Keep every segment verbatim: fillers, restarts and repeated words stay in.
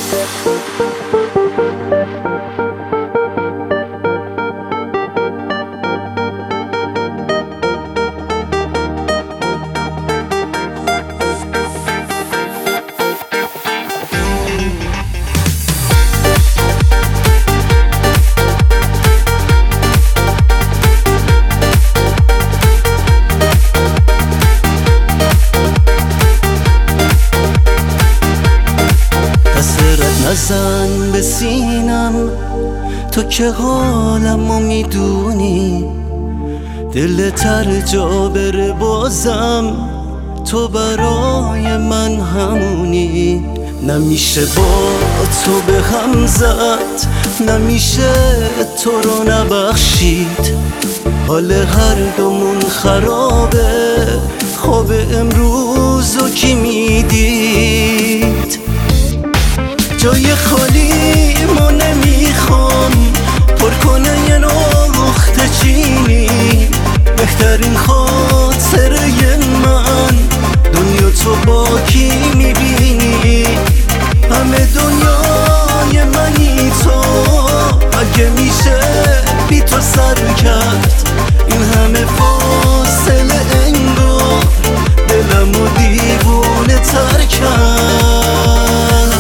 نزن به سینم تو که حالمو میدونی، دل تر جا بره بازم تو برای من همونی. نمیشه با تو به هم زد، نمیشه تو رو نبخشید، حال هر دومون خرابه، خواب امروزو کی میدید؟ جای خالی ما نمیخوام پر کنه یه نقطه چینی، بهترین خاطره من دنیا تو با کی میبینی؟ همه دنیای منی تو، اگه میشه بی تو سر کرد این همه فاصله، انگار دلمو دیوونه تر کرد.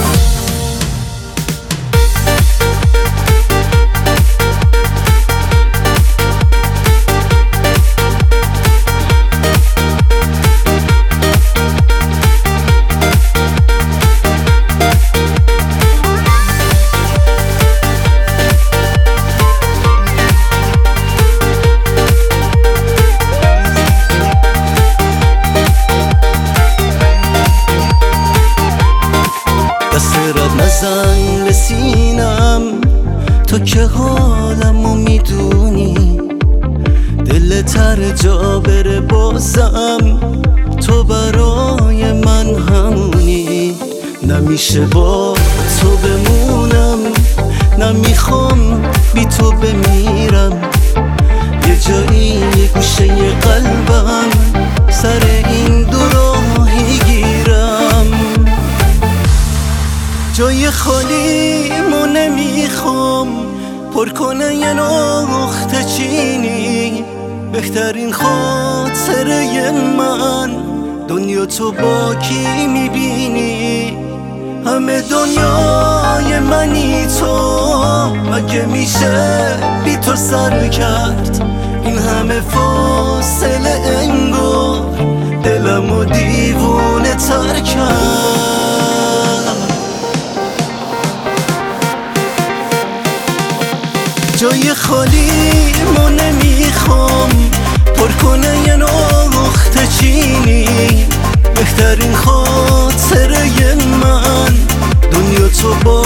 نزن به سینم تو که حالمو میدونی، دل تر جا بره بازم تو برای من همونی. نمیشه با تو بمونم، نمیخوام بی تو بمیرم، یه جایی یه گوشه یه قلبم سر این دو راهی گیرم. جای خالی ما نمیخوام پر کنه یه نقطه چینی، بهترین خاطره من دنیا تو با کی میبینی؟ همه دنیای منی تو، اگه میشه بی تو سر کرد این همه فاصله، انگار دلمو دیوونه تر کرد. جای خالی ما نمیخوام پر کنه یه نقطه چینی، بهترین خاطره من دنیا تو با